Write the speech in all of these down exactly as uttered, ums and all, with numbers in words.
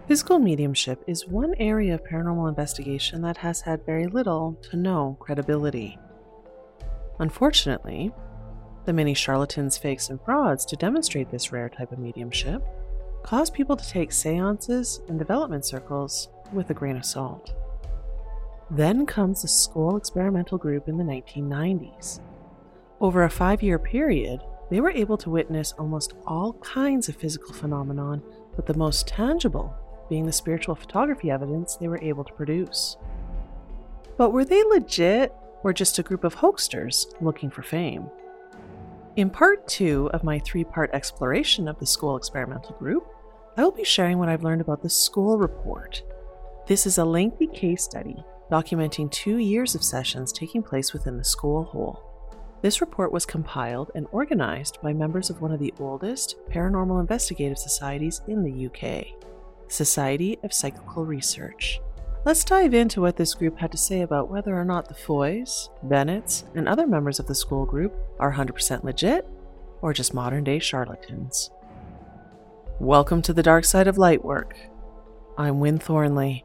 Physical mediumship is one area of paranormal investigation that has had very little to no credibility. Unfortunately, the many charlatans, fakes, and frauds to demonstrate this rare type of mediumship cause people to take seances and development circles with a grain of salt. Then comes the Skoll Experimental Group in the nineteen nineties. Over a five-year period, they were able to witness almost all kinds of physical phenomenon, but the most tangible being the spiritual photography evidence they were able to produce. But were they legit or just a group of hoaxsters looking for fame? In part two of my three-part exploration of the Skoll Experimental Group, I will be sharing what I've learned about the Skoll Report. This is a lengthy case study documenting two years of sessions taking place within the Skoll hole. This report was compiled and organized by members of one of the oldest paranormal investigative societies in the U K, Society of Psychical Research. Let's dive into what this group had to say about whether or not the Foys, Bennetts, and other members of the Skoll group are one hundred percent legit or just modern-day charlatans. Welcome to the dark side of lightwork. I'm Wynne Thornley.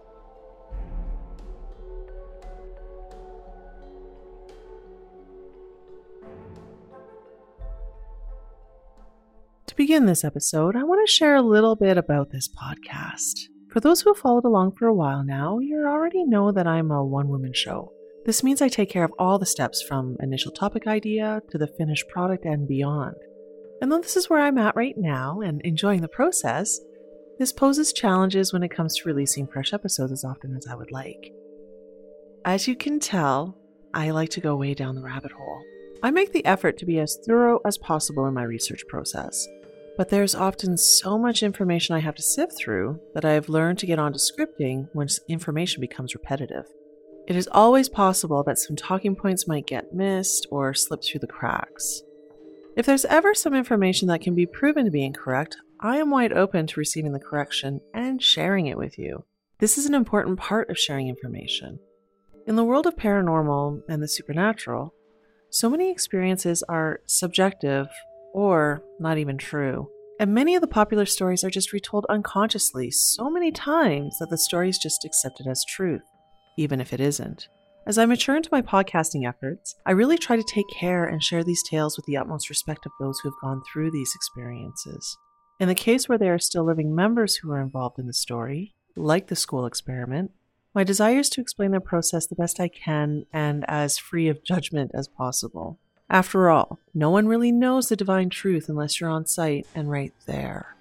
To begin this episode, I want to share a little bit about this podcast. For those who have followed along for a while now, you already know that I'm a one-woman show. This means I take care of all the steps from initial topic idea to the finished product and beyond. And though this is where I'm at right now and enjoying the process, this poses challenges when it comes to releasing fresh episodes as often as I would like. As you can tell, I like to go way down the rabbit hole. I make the effort to be as thorough as possible in my research process. But there's often so much information I have to sift through that I have learned to get onto scripting when information becomes repetitive. It is always possible that some talking points might get missed or slip through the cracks. If there's ever some information that can be proven to be incorrect, I am wide open to receiving the correction and sharing it with you. This is an important part of sharing information. In the world of paranormal and the supernatural, so many experiences are subjective or not even true. And many of the popular stories are just retold unconsciously so many times that the story is just accepted as truth, even if it isn't. As I mature into my podcasting efforts, I really try to take care and share these tales with the utmost respect of those who have gone through these experiences. In the case where there are still living members who are involved in the story, like the Skoll experiment, my desire is to explain their process the best I can and as free of judgment as possible. After all, no one really knows the divine truth unless you're on site and right there.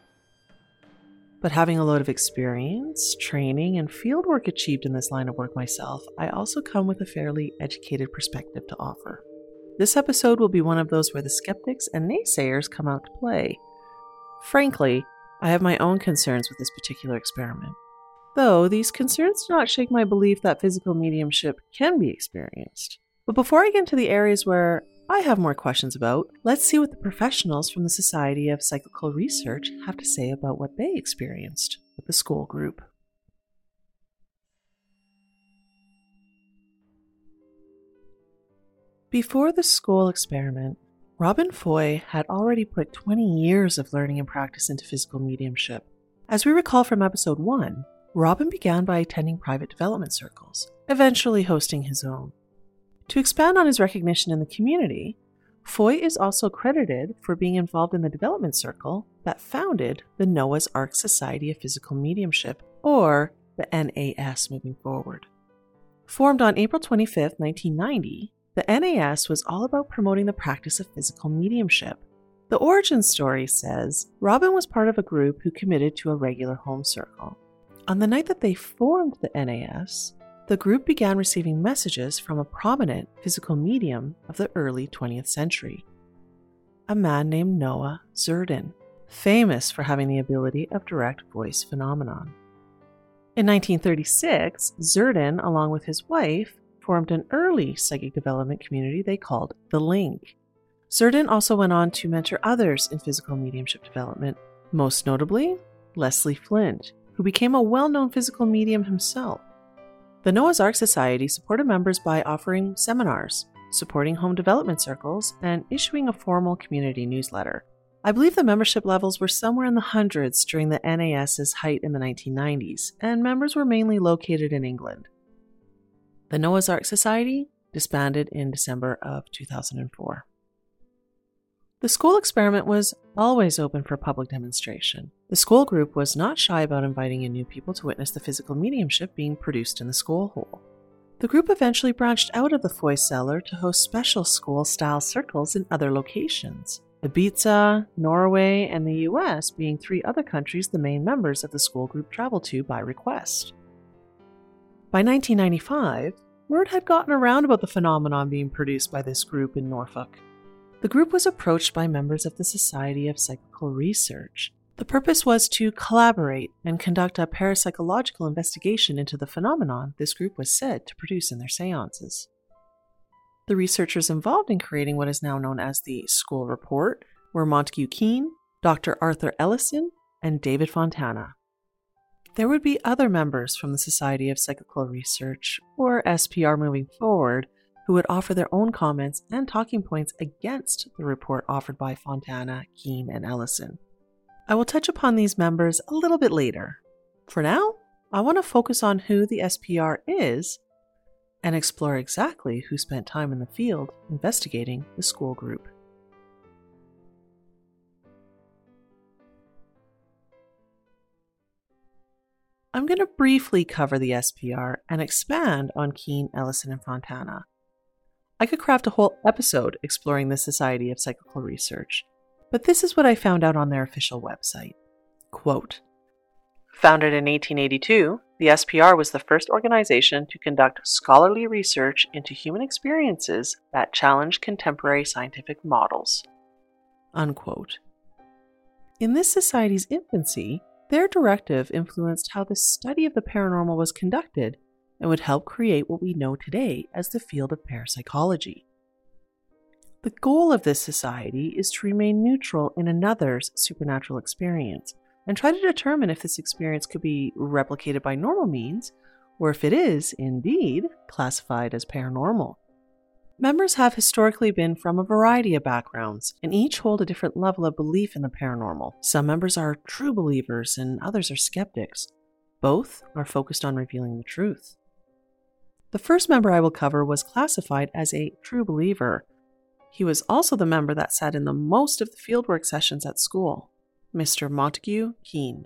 But having a load of experience, training, and fieldwork achieved in this line of work myself, I also come with a fairly educated perspective to offer. This episode will be one of those where the skeptics and naysayers come out to play. Frankly, I have my own concerns with this particular experiment. Though these concerns do not shake my belief that physical mediumship can be experienced. But before I get into the areas where I have more questions about, let's see what the professionals from the Society of Psychical Research have to say about what they experienced with the Skoll group. Before the Skoll experiment, Robin Foy had already put twenty years of learning and practice into physical mediumship. As we recall from episode one, Robin began by attending private development circles, eventually hosting his own. To expand on his recognition in the community, Foy is also credited for being involved in the development circle that founded the Noah's Ark Society of Physical Mediumship, or the N A S moving forward. Formed on April twenty-fifth, nineteen ninety, the N A S was all about promoting the practice of physical mediumship. The origin story says Robin was part of a group who committed to a regular home circle. On the night that they formed the N A S, the group began receiving messages from a prominent physical medium of the early twentieth century, a man named Noah Zerdin, famous for having the ability of direct voice phenomenon. In nineteen thirty-six, Zerdin, along with his wife, formed an early psychic development community they called The Link. Zerdin also went on to mentor others in physical mediumship development, most notably Leslie Flint, who became a well-known physical medium himself. The Noah's Ark Society supported members by offering seminars, supporting home development circles, and issuing a formal community newsletter. I believe the membership levels were somewhere in the hundreds during the NAS's height in the nineteen nineties, and members were mainly located in England. The Noah's Ark Society disbanded in December of two thousand four. The school experiment was always open for public demonstration. The school group was not shy about inviting in new people to witness the physical mediumship being produced in the school hall. The group eventually branched out of the Foy cellar to host special school-style circles in other locations, Ibiza, Norway, and the U S being three other countries the main members of the school group traveled to by request. By nineteen ninety-five, word had gotten around about the phenomenon being produced by this group in Norfolk. The group was approached by members of the Society of Psychical Research. The purpose was to collaborate and conduct a parapsychological investigation into the phenomenon this group was said to produce in their seances. The researchers involved in creating what is now known as the School Report were Montague Keen, Doctor Arthur Ellison, and David Fontana. There would be other members from the Society of Psychical Research, or S P R moving forward, who would offer their own comments and talking points against the report offered by Fontana, Keen, and Ellison. I will touch upon these members a little bit later. For now, I want to focus on who the S P R is and explore exactly who spent time in the field investigating the school group. I'm going to briefly cover the S P R and expand on Keen, Ellison, and Fontana. I could craft a whole episode exploring the Society of Psychical Research, but this is what I found out on their official website. Quote, founded in eighteen eighty-two, the S P R was the first organization to conduct scholarly research into human experiences that challenge contemporary scientific models. Unquote. In this society's infancy, their directive influenced how the study of the paranormal was conducted and would help create what we know today as the field of parapsychology. The goal of this society is to remain neutral in another's supernatural experience and try to determine if this experience could be replicated by normal means, or if it is, indeed, classified as paranormal. Members have historically been from a variety of backgrounds, and each hold a different level of belief in the paranormal. Some members are true believers, and others are skeptics. Both are focused on revealing the truth. The first member I will cover was classified as a true believer. He was also the member that sat in the most of the fieldwork sessions at school, Mister Montague Keen.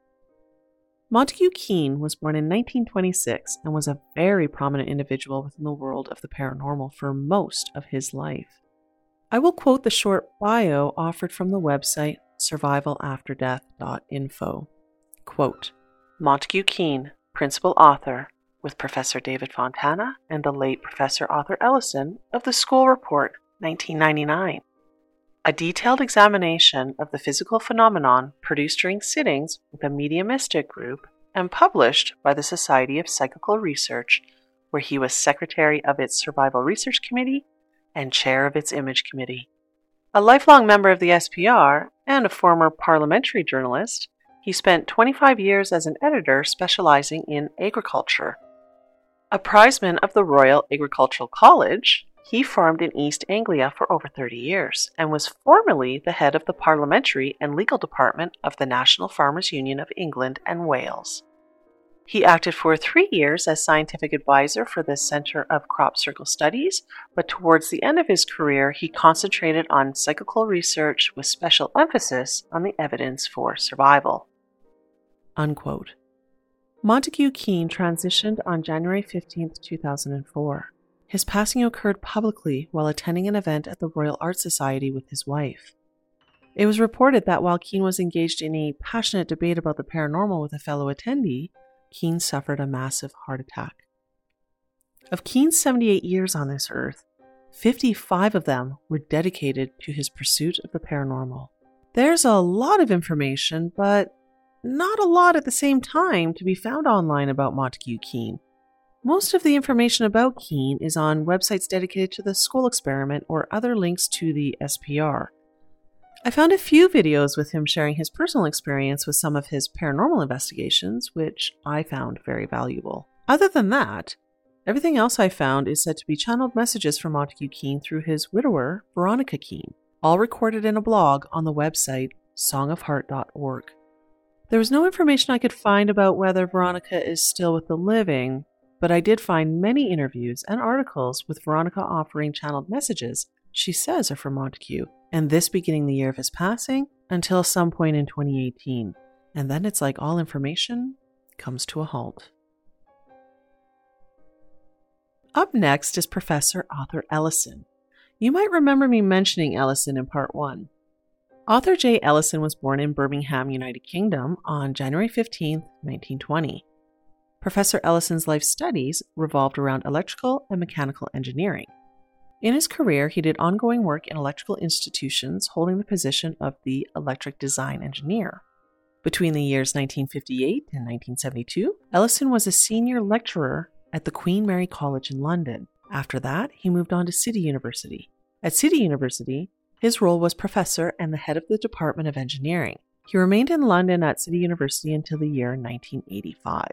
Montague Keen was born in nineteen twenty-six and was a very prominent individual within the world of the paranormal for most of his life. I will quote the short bio offered from the website survival after death dot info. Quote, Montague Keen, principal author, with Professor David Fontana and the late Professor Arthur Ellison of the School Report, nineteen ninety-nine. A detailed examination of the physical phenomenon produced during sittings with a mediumistic group and published by the Society of Psychical Research, where he was secretary of its Survival Research Committee and chair of its Image Committee. A lifelong member of the S P R and a former parliamentary journalist, he spent twenty-five years as an editor specializing in agriculture. A prizeman of the Royal Agricultural College, he farmed in East Anglia for over thirty years and was formerly the head of the Parliamentary and Legal Department of the National Farmers Union of England and Wales. He acted for three years as scientific advisor for the Centre of Crop Circle Studies, but towards the end of his career, he concentrated on psychical research with special emphasis on the evidence for survival. Unquote. Montague Keen transitioned on January fifteenth, two thousand four. His passing occurred publicly while attending an event at the Royal Art Society with his wife. It was reported that while Keen was engaged in a passionate debate about the paranormal with a fellow attendee, Keen suffered a massive heart attack. Of Keen's seventy-eight years on this earth, fifty-five of them were dedicated to his pursuit of the paranormal. There's a lot of information, but not a lot at the same time to be found online about Montague Keen. Most of the information about Keen is on websites dedicated to the school experiment or other links to the S P R. I found a few videos with him sharing his personal experience with some of his paranormal investigations, which I found very valuable. Other than that, everything else I found is said to be channeled messages from Montague Keen through his widower, Veronica Keen. all recorded in a blog on the website song of heart dot org. There was no information I could find about whether Veronica is still with the living, but I did find many interviews and articles with Veronica offering channeled messages she says are from Montague, and this beginning the year of his passing until some point in twenty eighteen. And then it's like all information comes to a halt. Up next is Professor Arthur Ellison. You might remember me mentioning Ellison in part one. Arthur J. Ellison was born in Birmingham, United Kingdom on January fifteenth, nineteen twenty. Professor Ellison's life studies revolved around electrical and mechanical engineering. In his career, he did ongoing work in electrical institutions, holding the position of the electric design engineer. Between the years nineteen fifty-eight and nineteen seventy-two, Ellison was a senior lecturer at the Queen Mary College in London. After that, he moved on to City University. At City University, his role was professor and the head of the Department of Engineering. He remained in London at City University until the year nineteen eighty-five.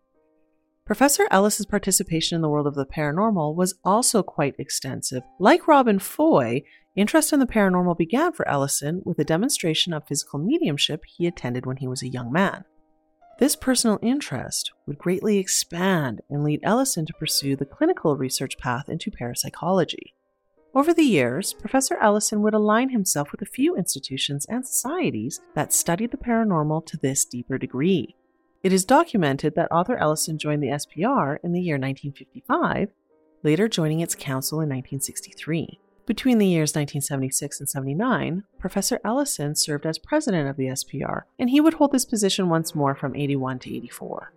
Professor Ellison's participation in the world of the paranormal was also quite extensive. Like Robin Foy, interest in the paranormal began for Ellison with a demonstration of physical mediumship he attended when he was a young man. This personal interest would greatly expand and lead Ellison to pursue the clinical research path into parapsychology. Over the years, Professor Ellison would align himself with a few institutions and societies that studied the paranormal to this deeper degree. It is documented that Arthur Ellison joined the S P R in the year nineteen fifty-five, later joining its council in nineteen sixty-three. Between the years nineteen seventy-six and seventy-nine, Professor Ellison served as president of the S P R, and he would hold this position once more from eighty-one to eighty-four.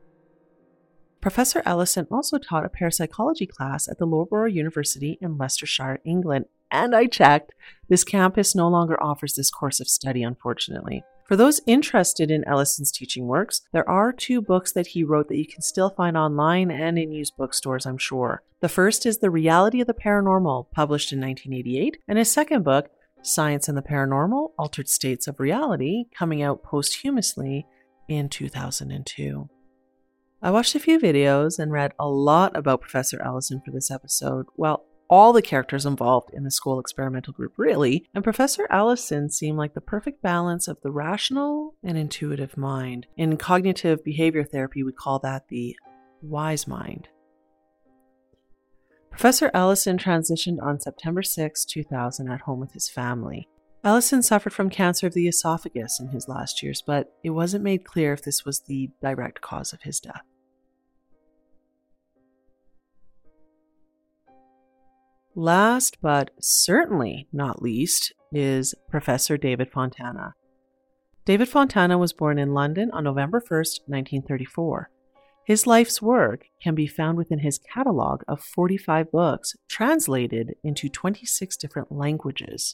Professor Ellison also taught a parapsychology class at the Loughborough University in Leicestershire, England, and I checked, this campus no longer offers this course of study, unfortunately. For those interested in Ellison's teaching works, there are two books that he wrote that you can still find online and in used bookstores, I'm sure. The first is The Reality of the Paranormal, published in nineteen eighty-eight, and his second book, Science and the Paranormal, Altered States of Reality, coming out posthumously in two thousand two. I watched a few videos and read a lot about Professor Ellison for this episode. Well, all the characters involved in the Skoll experimental group, really, and Professor Ellison seemed like the perfect balance of the rational and intuitive mind. In cognitive behavior therapy, we call that the wise mind. Professor Ellison transitioned on September sixth, two thousand at home with his family. Ellison suffered from cancer of the esophagus in his last years, but it wasn't made clear if this was the direct cause of his death. Last, but certainly not least, is Professor David Fontana. David Fontana was born in London on November first, nineteen thirty-four. His life's work can be found within his catalog of forty-five books, translated into twenty-six different languages.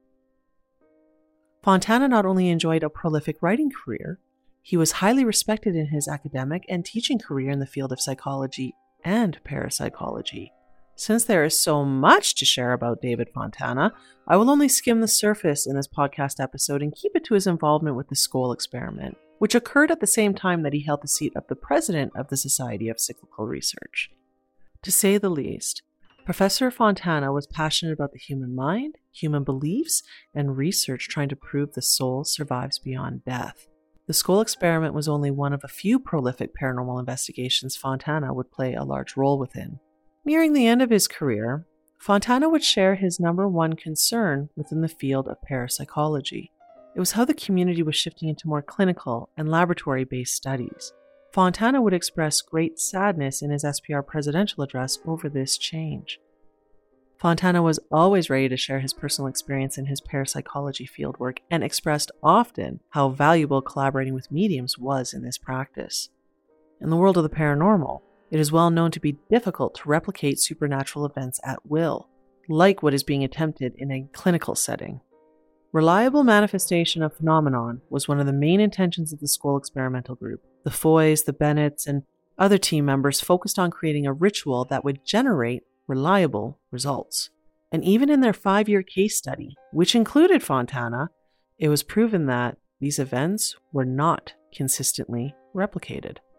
Fontana not only enjoyed a prolific writing career, he was highly respected in his academic and teaching career in the field of psychology and parapsychology. Since there is so much to share about David Fontana, I will only skim the surface in this podcast episode and keep it to his involvement with the Skoll experiment, which occurred at the same time that he held the seat of the president of the Society of Psychical Research. To say the least, Professor Fontana was passionate about the human mind, human beliefs, and research trying to prove the soul survives beyond death. The Skoll experiment was only one of a few prolific paranormal investigations Fontana would play a large role within. Nearing the end of his career, Fontana would share his number one concern within the field of parapsychology. It was how the community was shifting into more clinical and laboratory-based studies. Fontana would express great sadness in his S P R presidential address over this change. Fontana was always ready to share his personal experience in his parapsychology fieldwork and expressed often how valuable collaborating with mediums was in this practice. In the world of the paranormal, it is well known to be difficult to replicate supernatural events at will, like what is being attempted in a clinical setting. Reliable manifestation of phenomenon was one of the main intentions of the Skoll experimental group. The Foys, the Bennetts, and other team members focused on creating a ritual that would generate reliable results. And even in their five-year case study, which included Fontana, it was proven that these events were not consistently replicated.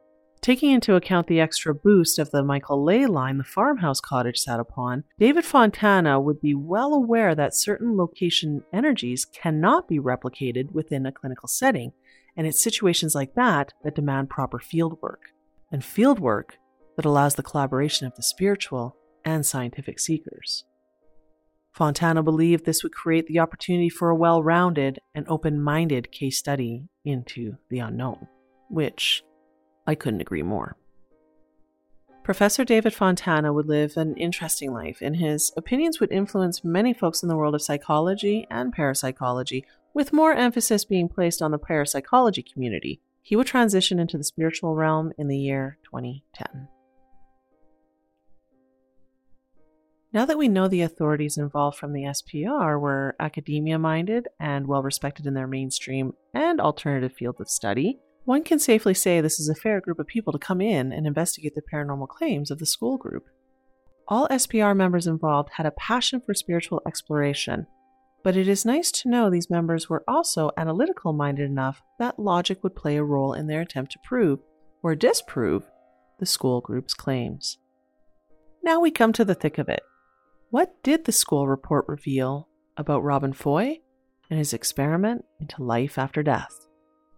Taking into account the extra boost of the Michael Ley line the farmhouse cottage sat upon, David Fontana would be well aware that certain location energies cannot be replicated within a clinical setting, and it's situations like that that demand proper fieldwork, and fieldwork that allows the collaboration of the spiritual and scientific seekers. Fontana believed this would create the opportunity for a well-rounded and open-minded case study into the unknown, which I couldn't agree more. Professor David Fontana would live an interesting life, and his opinions would influence many folks in the world of psychology and parapsychology, with more emphasis being placed on the parapsychology community. He would transition into the spiritual realm in the year twenty ten. Now that we know the authorities involved from the S P R were academia-minded and well-respected in their mainstream and alternative fields of study, one can safely say this is a fair group of people to come in and investigate the paranormal claims of the school group. All S P R members involved had a passion for spiritual exploration, but it is nice to know these members were also analytical-minded enough that logic would play a role in their attempt to prove or disprove the school group's claims. Now we come to the thick of it. What did the school report reveal about Robin Foy and his experiment into life after death?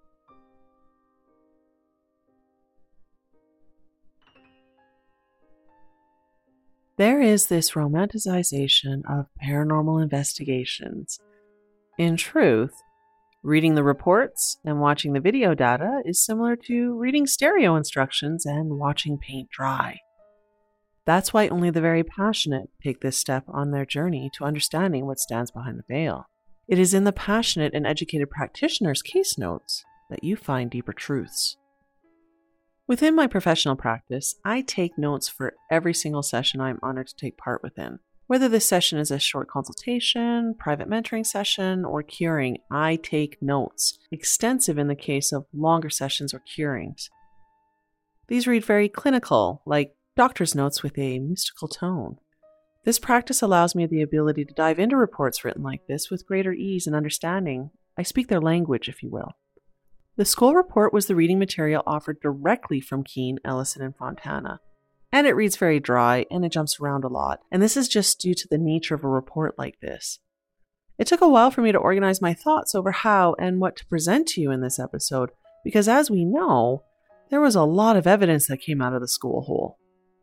There is this romanticization of paranormal investigations. In truth, reading the reports and watching the video data is similar to reading stereo instructions and watching paint dry. That's why only the very passionate take this step on their journey to understanding what stands behind the veil. It is in the passionate and educated practitioner's case notes that you find deeper truths. Within my professional practice, I take notes for every single session I'm honored to take part within. Whether this session is a short consultation, private mentoring session, or curing, I take notes, extensive in the case of longer sessions or curings. These read very clinical, like doctor's notes with a mystical tone. This practice allows me the ability to dive into reports written like this with greater ease and understanding. I speak their language, if you will. The school report was the reading material offered directly from Keene, Ellison, and Fontana. And it reads very dry, and it jumps around a lot, and this is just due to the nature of a report like this. It took a while for me to organize my thoughts over how and what to present to you in this episode, because as we know, there was a lot of evidence that came out of the school hole.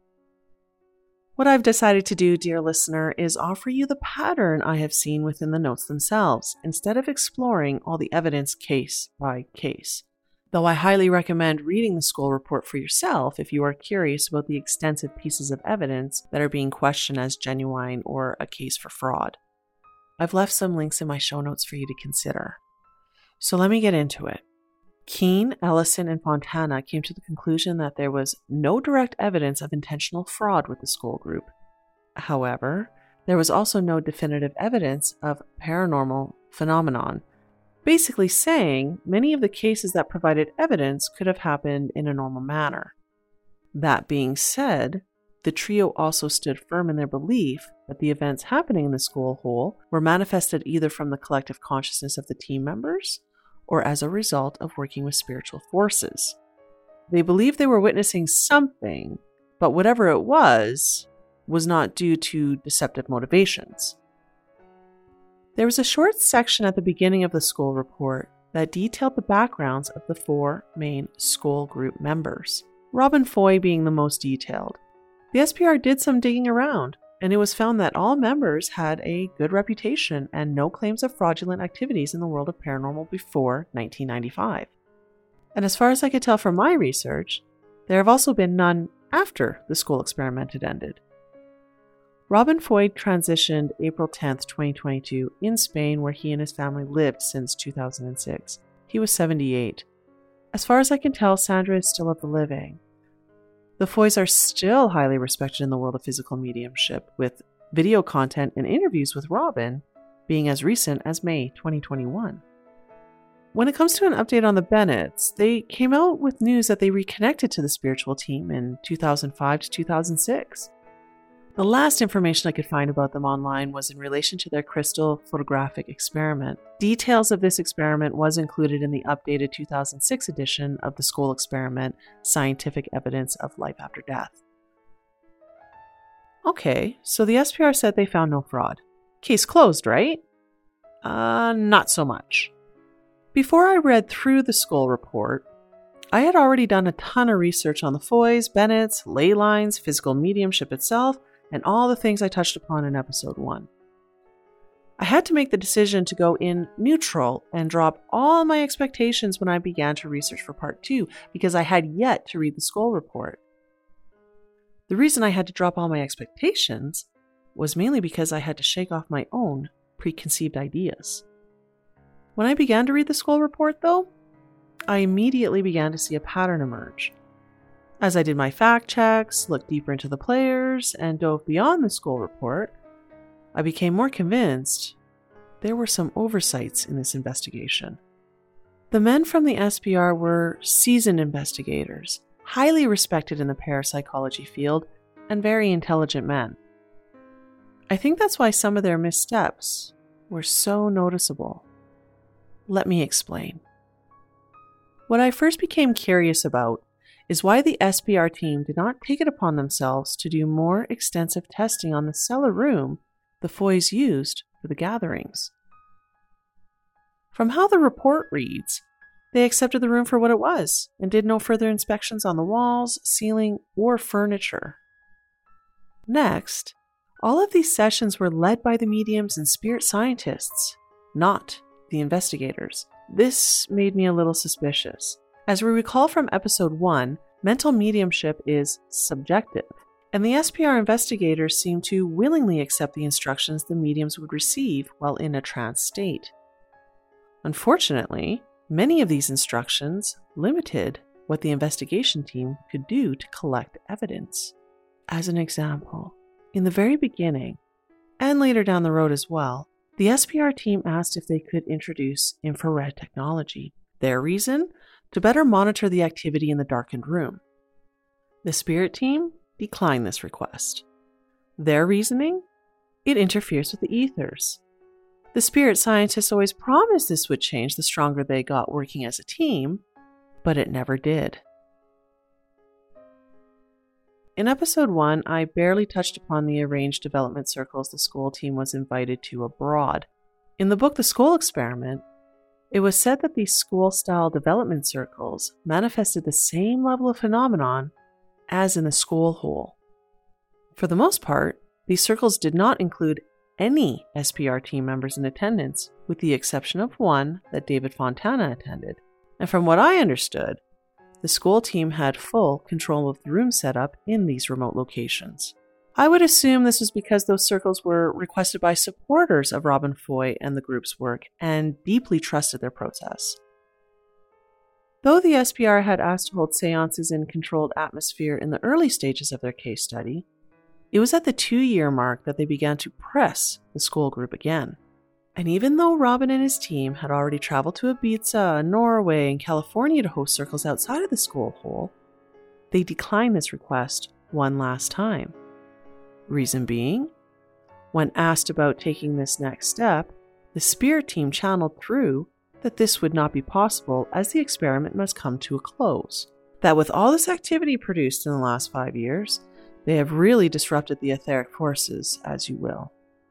What I've decided to do, dear listener, is offer you the pattern I have seen within the notes themselves, instead of exploring all the evidence case by case. Though I highly recommend reading the school report for yourself if you are curious about the extensive pieces of evidence that are being questioned as genuine or a case for fraud. I've left some links in my show notes for you to consider. So let me get into it. Keene, Ellison, and Fontana came to the conclusion that there was no direct evidence of intentional fraud with the school group. However, there was also no definitive evidence of paranormal phenomenon, basically saying many of the cases that provided evidence could have happened in a normal manner. That being said, the trio also stood firm in their belief that the events happening in the school hole were manifested either from the collective consciousness of the team members or as a result of working with spiritual forces. They believed they were witnessing something, but whatever it was, was not due to deceptive motivations. There was a short section at the beginning of the school report that detailed the backgrounds of the four main school group members, Robin Foy being the most detailed. The S P R did some digging around, and it was found that all members had a good reputation and no claims of fraudulent activities in the world of paranormal before nineteen ninety-five. And as far as I could tell from my research, there have also been none after the school experiment had ended. Robin Foy transitioned April tenth, twenty twenty-two in Spain, where he and his family lived since two thousand six. He was seventy-eight. As far as I can tell, Sandra is still of the living. The Foys are still highly respected in the world of physical mediumship, with video content and interviews with Robin being as recent as May twenty twenty-one. When it comes to an update on the Bennetts, they came out with news that they reconnected to the spiritual team in two thousand five to two thousand six. The last information I could find about them online was in relation to their crystal photographic experiment. Details of this experiment was included in the updated two thousand six edition of the Skoll Experiment, Scientific Evidence of Life After Death. Okay, so the S P R said they found no fraud. Case closed, right? Uh, not so much. Before I read through the Skoll report, I had already done a ton of research on the Foys, Bennetts, ley lines, physical mediumship itself, and all the things I touched upon in episode one. I had to make the decision to go in neutral and drop all my expectations when I began to research for part two, because I had yet to read the Skoll report. The reason I had to drop all my expectations was mainly because I had to shake off my own preconceived ideas. When I began to read the Skoll report, though, I immediately began to see a pattern emerge. As I did my fact checks, looked deeper into the players, and dove beyond the Skoll report, I became more convinced there were some oversights in this investigation. The men from the S P R were seasoned investigators, highly respected in the parapsychology field, and very intelligent men. I think that's why some of their missteps were so noticeable. Let me explain. What I first became curious about is why the S P R team did not take it upon themselves to do more extensive testing on the cellar room the Foys used for the gatherings. From how the report reads, they accepted the room for what it was and did no further inspections on the walls, ceiling, or furniture. Next, all of these sessions were led by the mediums and spirit scientists, not the investigators. This made me a little suspicious. As we recall from episode one, mental mediumship is subjective, and the S P R investigators seemed to willingly accept the instructions the mediums would receive while in a trance state. Unfortunately, many of these instructions limited what the investigation team could do to collect evidence. As an example, in the very beginning, and later down the road as well, the S P R team asked if they could introduce infrared technology. Their reason? To better monitor the activity in the darkened room. The spirit team declined this request. Their reasoning? It interferes with the ethers. The spirit scientists always promised this would change the stronger they got working as a team, but it never did. In episode one, I barely touched upon the arranged development circles the Skoll team was invited to abroad. In the book The Skoll Experiment, it was said that these Skoll-style development circles manifested the same level of phenomenon as in the Skoll hole. For the most part, these circles did not include any S P R team members in attendance, with the exception of one that David Fontana attended. And from what I understood, the Skoll team had full control of the room setup in these remote locations. I would assume this was because those circles were requested by supporters of Robin Foy and the group's work and deeply trusted their process. Though the S P R had asked to hold seances in controlled atmosphere in the early stages of their case study, it was at the two-year mark that they began to press the Skoll group again. And even though Robin and his team had already traveled to Ibiza, Norway, and California to host circles outside of the Skoll hole, they declined this request one last time. Reason being, when asked about taking this next step, the spirit team channeled through that this would not be possible as the experiment must come to a close. That with all this activity produced in the last five years, they have really disrupted the etheric forces, as you will.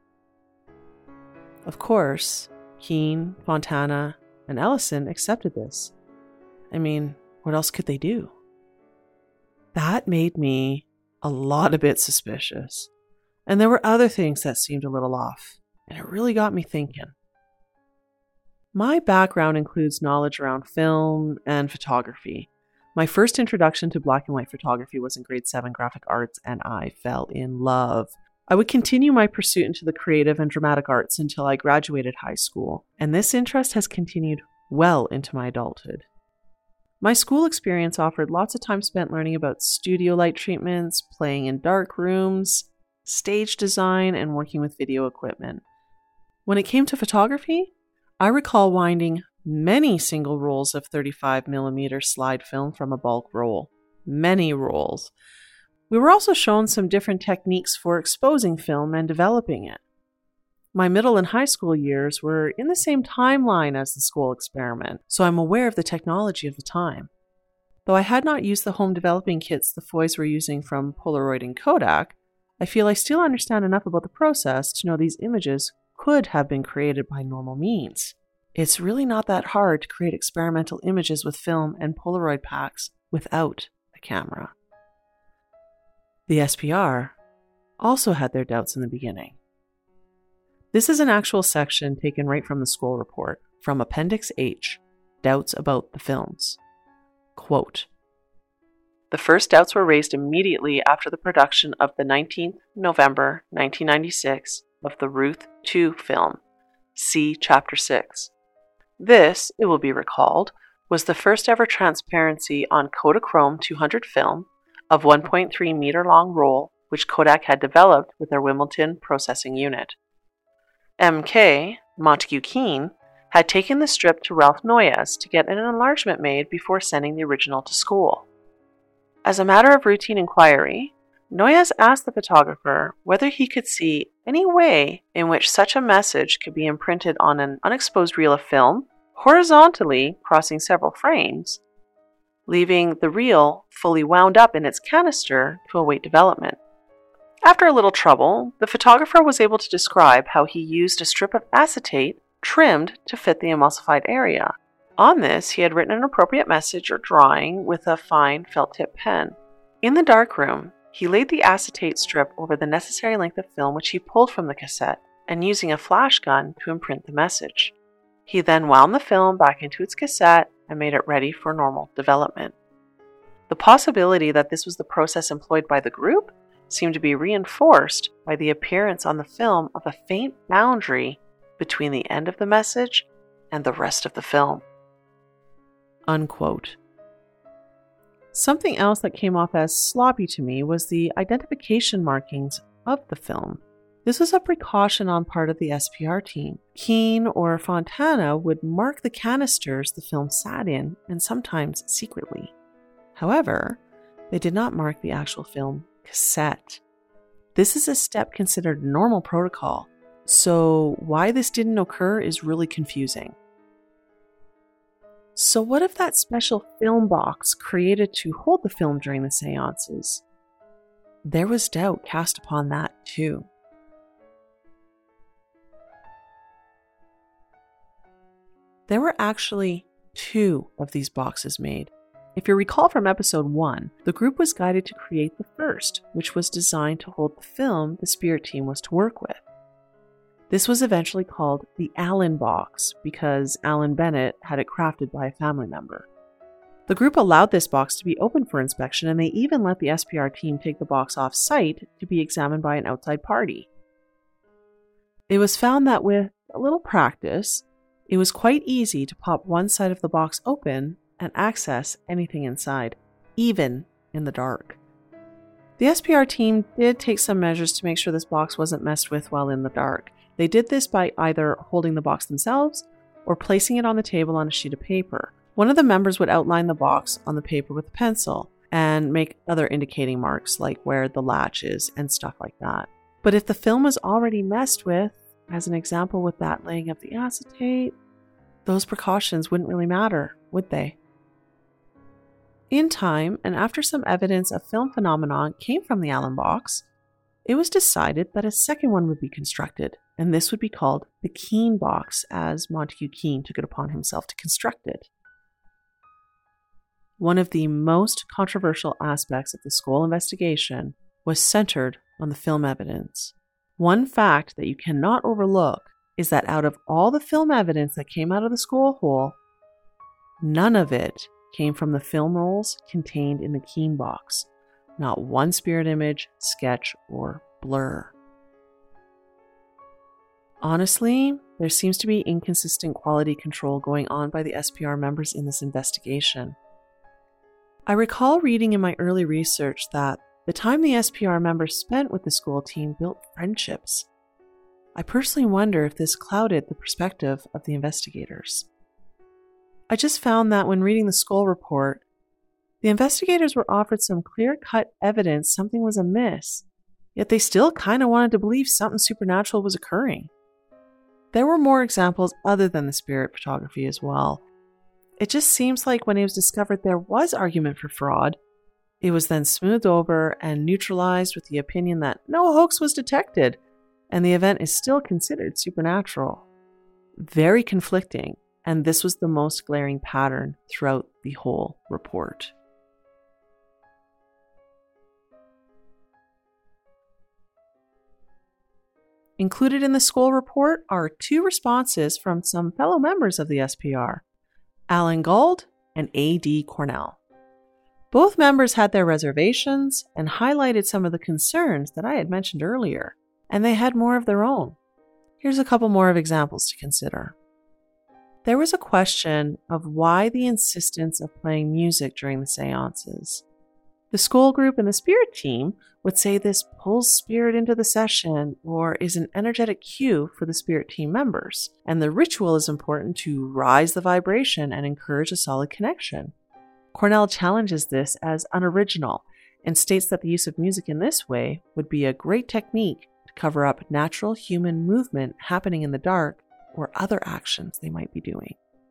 Of course, Keane, Fontana, and Ellison accepted this. I mean, what else could they do? That made me a lot a bit suspicious. And there were other things that seemed a little off, and it really got me thinking. My background includes knowledge around film and photography. My first introduction to black and white photography was in grade seven graphic arts, and I fell in love. I would continue my pursuit into the creative and dramatic arts until I graduated high school, and this interest has continued well into my adulthood. My school experience offered lots of time spent learning about studio light treatments, playing in dark rooms, stage design, and working with video equipment. When it came to photography, I recall winding many single rolls of thirty-five millimeter slide film from a bulk roll. Many rolls. We were also shown some different techniques for exposing film and developing it. My middle and high school years were in the same timeline as the school experiment, so I'm aware of the technology of the time. Though I had not used the home developing kits the Foys were using from Polaroid and Kodak, I feel I still understand enough about the process to know these images could have been created by normal means. It's really not that hard to create experimental images with film and Polaroid packs without a camera. The S P R also had their doubts in the beginning. This is an actual section taken right from the school report, from Appendix H, Doubts about the Films. Quote, "The first doubts were raised immediately after the production of the nineteenth of November nineteen ninety-six of the Ruth two film. See Chapter six. This, it will be recalled, was the first ever transparency on Kodachrome two hundred film of one point three meter long roll which Kodak had developed with their Wimbledon processing unit. M K, Montague Keen, had taken the strip to Ralph Noyes to get an enlargement made before sending the original to school. As a matter of routine inquiry, Noyes asked the photographer whether he could see any way in which such a message could be imprinted on an unexposed reel of film, horizontally crossing several frames, leaving the reel fully wound up in its canister to await development. After a little trouble, the photographer was able to describe how he used a strip of acetate trimmed to fit the emulsified area. On this, he had written an appropriate message or drawing with a fine felt-tip pen. In the darkroom, he laid the acetate strip over the necessary length of film which he pulled from the cassette, and using a flash gun to imprint the message. He then wound the film back into its cassette and made it ready for normal development. The possibility that this was the process employed by the group seemed to be reinforced by the appearance on the film of a faint boundary between the end of the message and the rest of the film." Unquote. Something else that came off as sloppy to me was the identification markings of the film. This was a precaution on part of the S P R team. Keen or Fontana would mark the canisters the film sat in, and sometimes secretly. However, they did not mark the actual film cassette. This is a step considered normal protocol, so why this didn't occur is really confusing. So what if that special film box created to hold the film during the seances? There was doubt cast upon that too. There were actually two of these boxes made. If you recall from episode one, the group was guided to create the first, which was designed to hold the film the Spirit team was to work with. This was eventually called the Allen box because Alan Bennett had it crafted by a family member. The group allowed this box to be open for inspection, and they even let the S P R team take the box off-site to be examined by an outside party. It was found that with a little practice, it was quite easy to pop one side of the box open and access anything inside, even in the dark. The S P R team did take some measures to make sure this box wasn't messed with while in the dark. They did this by either holding the box themselves or placing it on the table on a sheet of paper. One of the members would outline the box on the paper with a pencil and make other indicating marks like where the latch is and stuff like that. But if the film was already messed with, as an example with that laying of the acetate, those precautions wouldn't really matter, would they? In time, and after some evidence of film phenomenon came from the Allen box, it was decided that a second one would be constructed, and this would be called the Keen box, as Montague Keen took it upon himself to construct it. One of the most controversial aspects of the school investigation was centered on the film evidence. One fact that you cannot overlook is that out of all the film evidence that came out of the school hole, none of it came from the film rolls contained in the Keen box. Not one spirit image, sketch, or blur. Honestly, there seems to be inconsistent quality control going on by the S P R members in this investigation. I recall reading in my early research that the time the S P R members spent with the school team built friendships. I personally wonder if this clouded the perspective of the investigators. I just found that when reading the school report, The investigators were offered some clear-cut evidence something was amiss, yet they still kind of wanted to believe something supernatural was occurring. There were more examples other than the spirit photography as well. It just seems like when it was discovered there was argument for fraud, it was then smoothed over and neutralized with the opinion that no hoax was detected, and the event is still considered supernatural. Very conflicting, and this was the most glaring pattern throughout the whole report. Included in the Skoll report are two responses from some fellow members of the S P R, Alan Gauld and A D Cornell. Both members had their reservations and highlighted some of the concerns that I had mentioned earlier, and they had more of their own. Here's a couple more of examples to consider. There was a question of why the insistence of playing music during the seances. The Skoll group and the spirit team would say this pulls spirit into the session or is an energetic cue for the spirit team members, and the ritual is important to rise the vibration and encourage a solid connection. Cornell challenges this as unoriginal and states that the use of music in this way would be a great technique to cover up natural human movement happening in the dark or other actions they might be doing.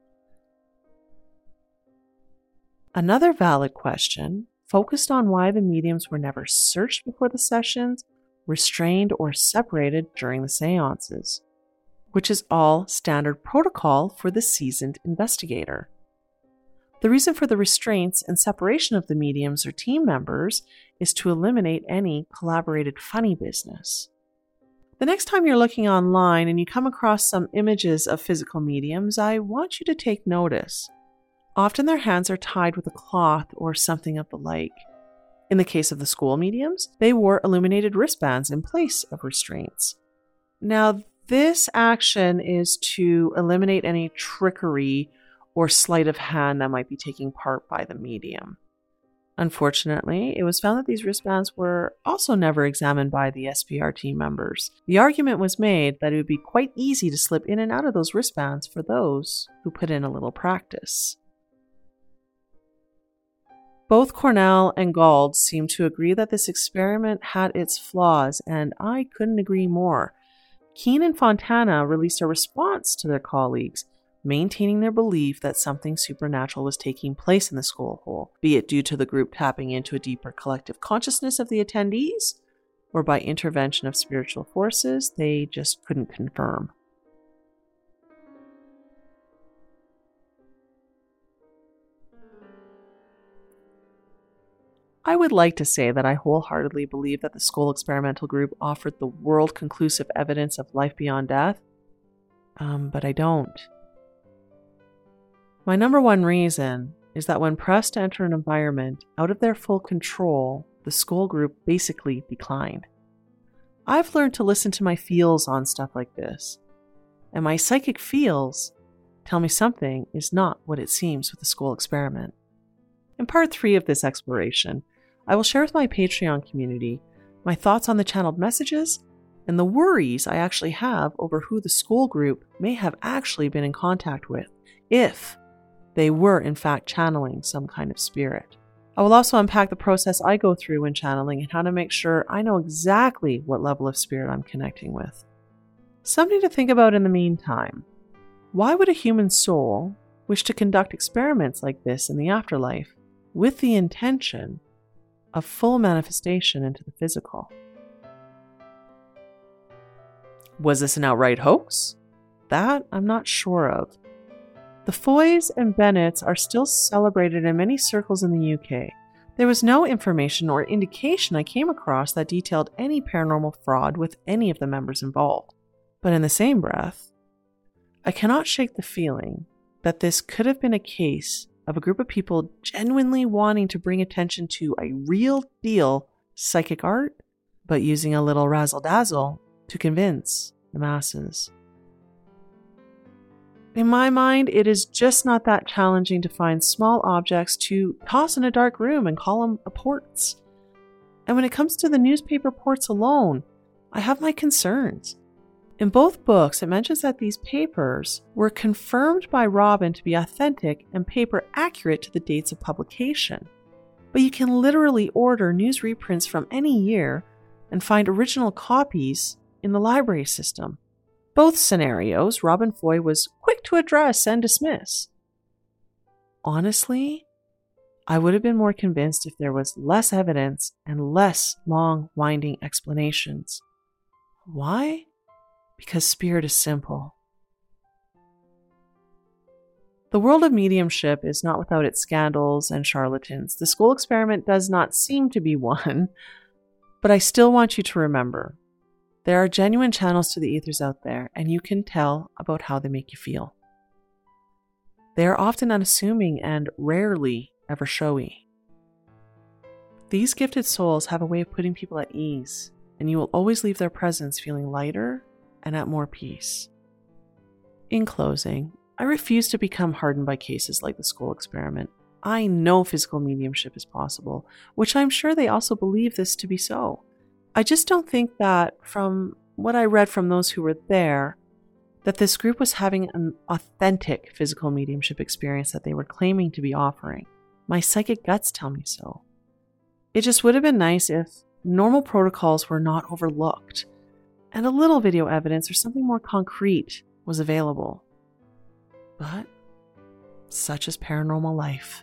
Another valid question focused on why the mediums were never searched before the sessions, restrained, or separated during the seances, which is all standard protocol for the seasoned investigator. The reason for the restraints and separation of the mediums or team members is to eliminate any collaborated funny business. The next time you're looking online and you come across some images of physical mediums, I want you to take notice. Often their hands are tied with a cloth or something of the like. In the case of the Skoll mediums, they wore illuminated wristbands in place of restraints. Now, this action is to eliminate any trickery or sleight of hand that might be taking part by the medium. Unfortunately, it was found that these wristbands were also never examined by the S P R team members. The argument was made that it would be quite easy to slip in and out of those wristbands for those who put in a little practice. Both Cornell and Gauld seem to agree that this experiment had its flaws, and I couldn't agree more. Keene and Fontana released a response to their colleagues, maintaining their belief that something supernatural was taking place in the Skoll hole, be it due to the group tapping into a deeper collective consciousness of the attendees, or by intervention of spiritual forces they just couldn't confirm. I would like to say that I wholeheartedly believe that the Skoll experimental group offered the world-conclusive evidence of life beyond death, um, but I don't. My number one reason is that when pressed to enter an environment out of their full control, the Skoll group basically declined. I've learned to listen to my feels on stuff like this, and my psychic feels tell me something is not what it seems with the Skoll experiment. In part three of this exploration, I will share with my Patreon community my thoughts on the channeled messages and the worries I actually have over who the Skoll group may have actually been in contact with, if they were in fact channeling some kind of spirit. I will also unpack the process I go through when channeling and how to make sure I know exactly what level of spirit I'm connecting with. Something to think about in the meantime. Why would a human soul wish to conduct experiments like this in the afterlife with the intention of full manifestation into the physical? Was this an outright hoax? That I'm not sure of. The Foys and Bennets are still celebrated in many circles in the U K. There was no information or indication I came across that detailed any paranormal fraud with any of the members involved. But in the same breath, I cannot shake the feeling that this could have been a case of a group of people genuinely wanting to bring attention to a real deal psychic art, but using a little razzle-dazzle to convince the masses. In my mind, it is just not that challenging to find small objects to toss in a dark room and call them ports. And when it comes to the newspaper ports alone, I have my concerns. In both books, it mentions that these papers were confirmed by Robin to be authentic and paper accurate to the dates of publication. but you can literally order news reprints from any year and find original copies in the library system. Both scenarios Robin Foy was quick to address and dismiss. Honestly, I would have been more convinced if there was less evidence and less long, winding explanations. Why? Because spirit is simple. The world of mediumship is not without its scandals and charlatans. The school experiment does not seem to be one, but I still want you to remember, there are genuine channels to the ethers out there, and you can tell about how they make you feel. They are often unassuming and rarely ever showy. These gifted souls have a way of putting people at ease, and you will always leave their presence feeling lighter and at more peace. In closing, I refuse to become hardened by cases like the school experiment. I know physical mediumship is possible, which I'm sure they also believe this to be so. I just don't think that, from what I read from those who were there, that this group was having an authentic physical mediumship experience that they were claiming to be offering. My psychic guts tell me so. It just would have been nice if normal protocols were not overlooked, and a little video evidence or something more concrete was available. But such is paranormal life.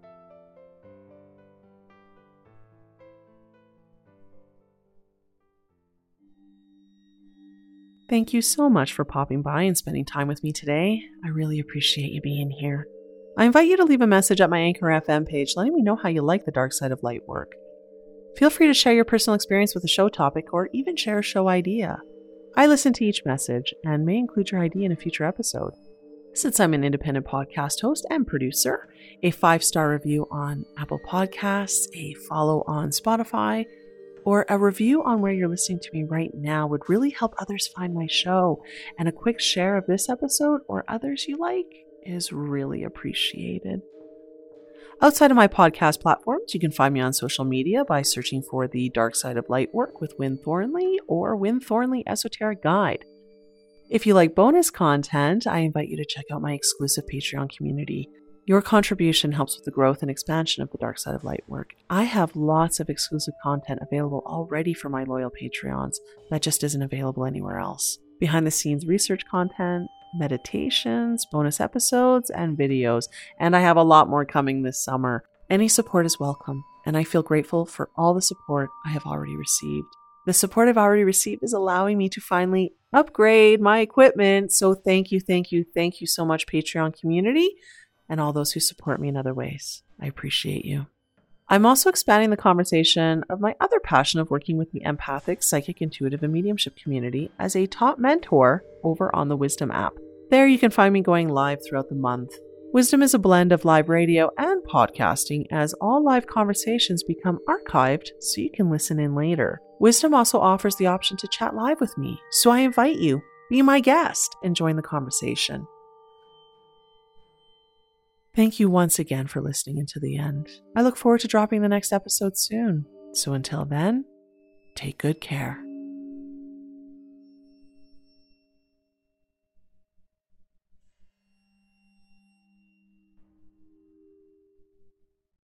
Thank you so much for popping by and spending time with me today. I really appreciate you being here. I invite you to leave a message at my Anchor F M page letting me know how you like the Dark Side of Light work. Feel free to share your personal experience with a show topic or even share a show idea. I listen to each message and may include your idea in a future episode. Since I'm an independent podcast host and producer, a five-star review on Apple Podcasts, a follow on Spotify, or a review on where you're listening to me right now would really help others find my show, and a quick share of this episode or others you like is really appreciated. Outside of my podcast platforms, you can find me on social media by searching for the Dark Side of Light work with Wynne Thornley or Wynne Thornley Esoteric Guide. If you like bonus content, I invite you to check out my exclusive Patreon community. Your contribution helps with the growth and expansion of the Dark Side of Light work. I have lots of exclusive content available already for my loyal Patreons that just isn't available anywhere else. Behind the scenes research content, meditations, bonus episodes, and videos. And I have a lot more coming this summer. Any support is welcome, and I feel grateful for all the support I have already received. The support I've already received is allowing me to finally upgrade my equipment. So thank you, thank you, thank you so much, Patreon community, and all those who support me in other ways. I appreciate you. I'm also expanding the conversation of my other passion of working with the empathic, psychic, intuitive, and mediumship community as a top mentor over on the Wisdom app. There you can find me going live throughout the month. Wisdom is a blend of live radio and podcasting, as all live conversations become archived so you can listen in later. Wisdom also offers the option to chat live with me, so I invite you, be my guest, and join the conversation. Thank you once again for listening until the end. I look forward to dropping the next episode soon. So until then, take good care.